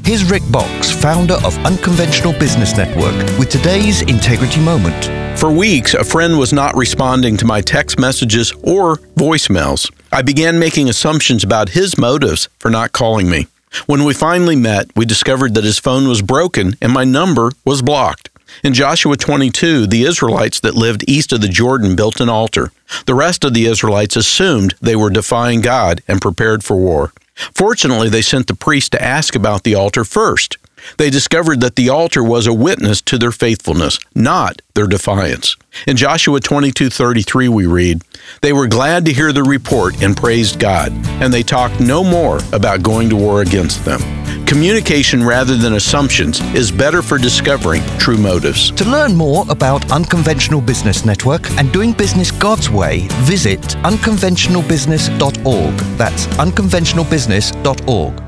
Here's Rick Box, founder of Unconventional Business Network, with today's Integrity Moment. For weeks, a friend was not responding to my text messages or voicemails. I began making assumptions about his motives for not calling me. When we finally met, we discovered that his phone was broken and my number was blocked. In Joshua 22, the Israelites that lived east of the Jordan built an altar. The rest of the Israelites assumed they were defying God and prepared for war. Fortunately, they sent the priest to ask about the altar first. They discovered that the altar was a witness to their faithfulness, not their defiance. In Joshua 22:33 we read, "They were glad to hear the report and praised God, and they talked no more about going to war against them." Communication rather than assumptions is better for discovering true motives. To learn more about Unconventional Business Network and doing business God's way, visit unconventionalbusiness.org. That's unconventionalbusiness.org.